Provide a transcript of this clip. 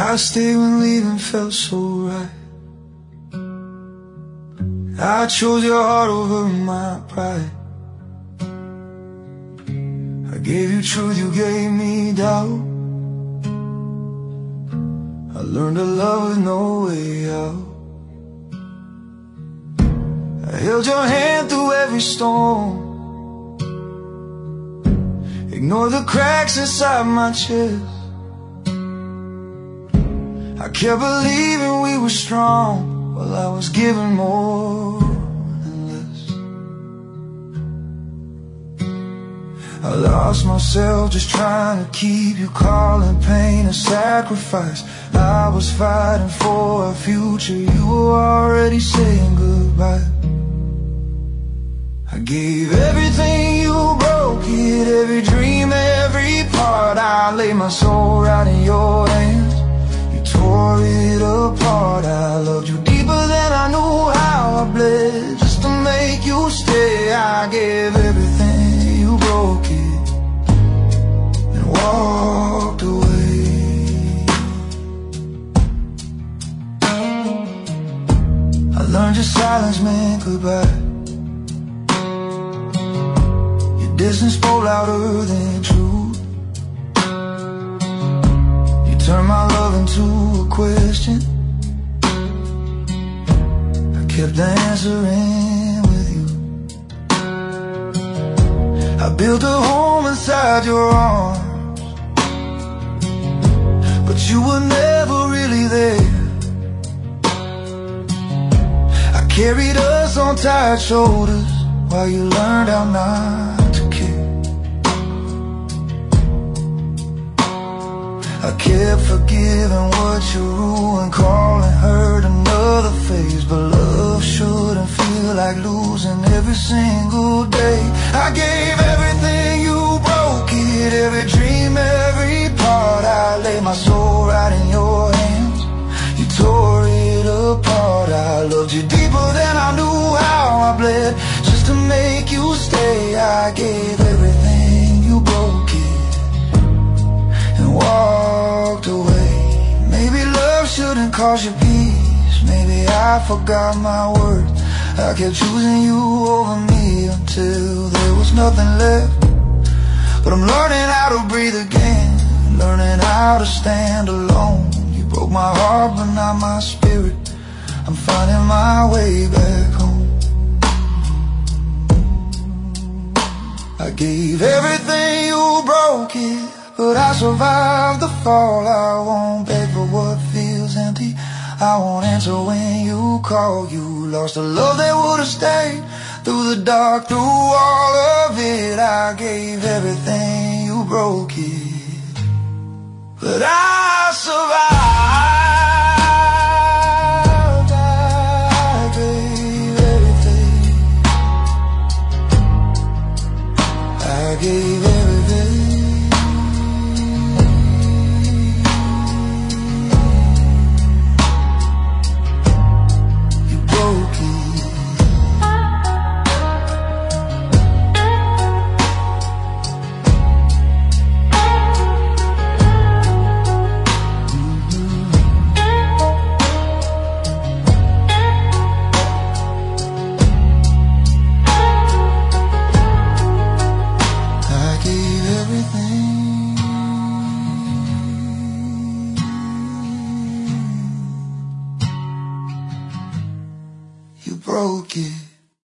I stayed when leaving felt so right. I chose your heart over my pride. I gave you truth, you gave me doubt. I learned to love with no way out. I held your hand through every storm, ignored the cracks inside my chest. I kept believing we were strong while I was giving more than less. I lost myself just trying to keep you calling pain a sacrifice. I was fighting for a future, you were already saying goodbye. I gave everything, you broke it, every dream, every part. I laid my soul right in your hands, you tore it apart. I loved you deeper than I knew how. I bled just to make you stay. I gave everything, you broke it and walked away. I learned your silence meant goodbye. Distance spoke louder than truth. You turned my love into a question. I kept answering with you. I built a home inside your arms, but you were never really there. I carried us on tired shoulders while you learned how not. I kept forgiving what you ruined, calling hurt another phase. But love shouldn't feel like losing every single day. I gave everything, you broke it, every dream, every part. I laid my soul right in your hands, you tore it apart. I loved you deeper than I knew how. I bled just to make you stay. I gave everything, you broke it and walked away. Maybe love shouldn't cost you peace, maybe I forgot my worth. I kept choosing you over me until there was nothing left. But I'm learning how to breathe again, learning how to stand alone. You broke my heart but not my spirit, I'm finding my way back home. I gave everything, you broke it, but I survived the fall. I won't beg for what feels empty, I won't answer when you call. You lost a love that would've stayed through the dark, through all of it. I gave everything, you broke it, but I survived. I gave everything, I gave everything. You broke it.